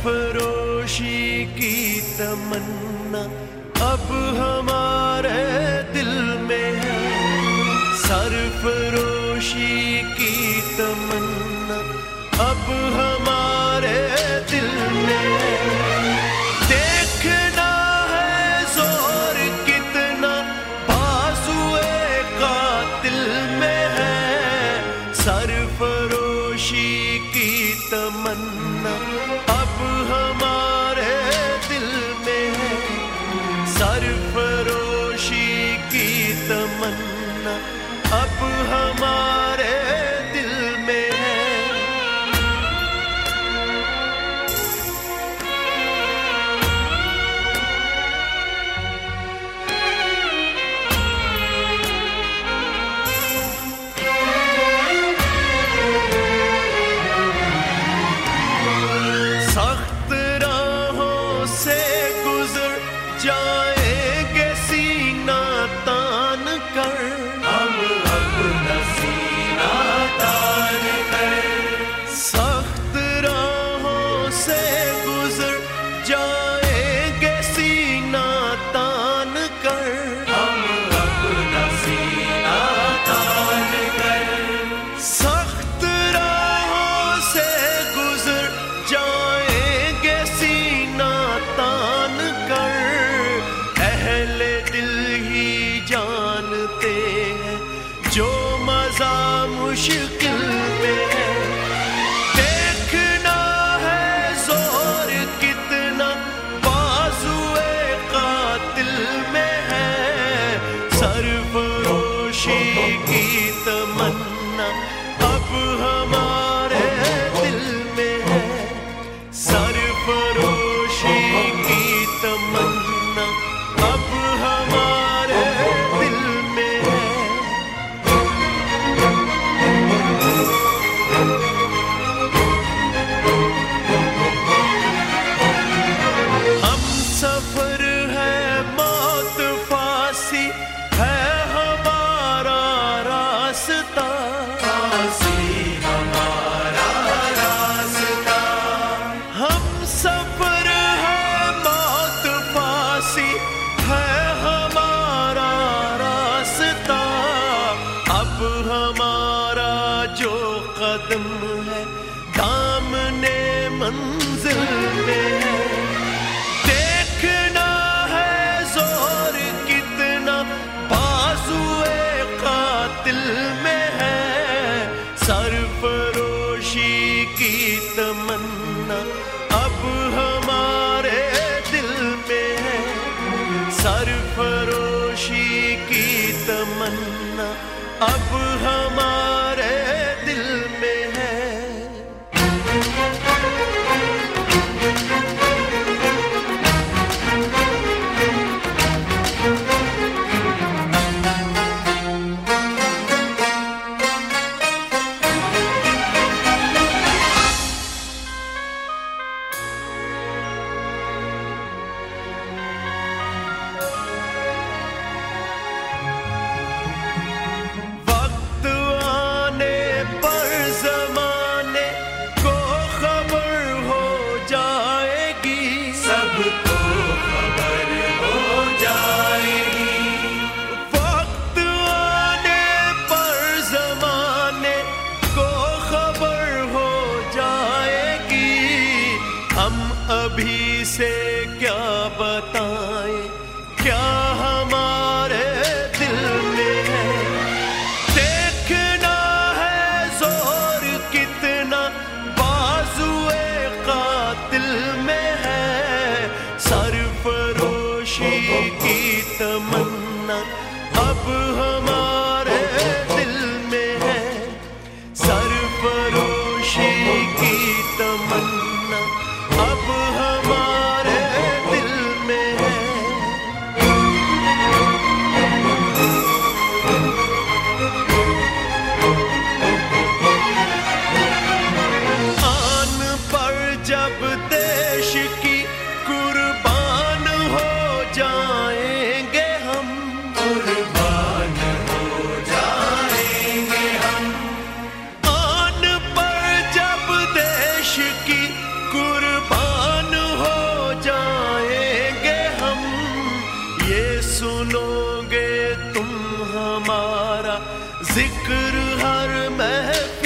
सरफरोशी की तमन्ना अब हमारे दिल में है। सरफरोशी की तमन्ना अब हमारे दिल में है। देखना है जोर कितना बाजुए कातिल में है। सरफरोशी की तमन्ना अब हमारे दिल में है। सरफरोशी की तमन्ना अब हमारे दिल में है। सख्त राहों से गुजर जाएंगे सीना तान कर। हम अपना सीना तान कर। सख्त राहों से गुजर जाएंगे सीना तान कर। हम अपना सीना तान कर। सख्त राहों से गुजर जाएंगे सीना तान कर। अहले दिल ही जानते हैं जो मजा मुश्किल में है। देखना है जोर कितना बाजुए कातिल में है। सरफरोशी की तमन्ना अब हमारे दिल में है। सरफरोशी की तमन्ना अब हमारे दिल में है। हम सफर है मौत फांसी है हमारा रास्ता। हम सफर है मौत फांसी है हमारा रास्ता। अब हमारा जो कदम है दामने मंजिल में है। देखना है जोर कितना बाजुए कातिल में है। सरफरोशी की तमन्ना अब हमारे दिल में है। सरफरोशी की तमन्ना अब हमारे दिल में है। वक्त आने पर ज़माने को खबर हो जाएगी। सबको खबर हो जाएगी। वक्त आने पर ज़माने को खबर हो जाएगी। हम अभी से क्या बताएं क्या हमारे दिल में है। देखना है जोर कितना बाजुए कातिल में है। सरफरोशी की तमन्ना अब हमारे दिल में है। सरफरोशी की तमन्ना अब हमारे दिल में है। आन पर जब देश की कुर्बान हो जाएंगे हम। हमारा जिक्र हर महफिल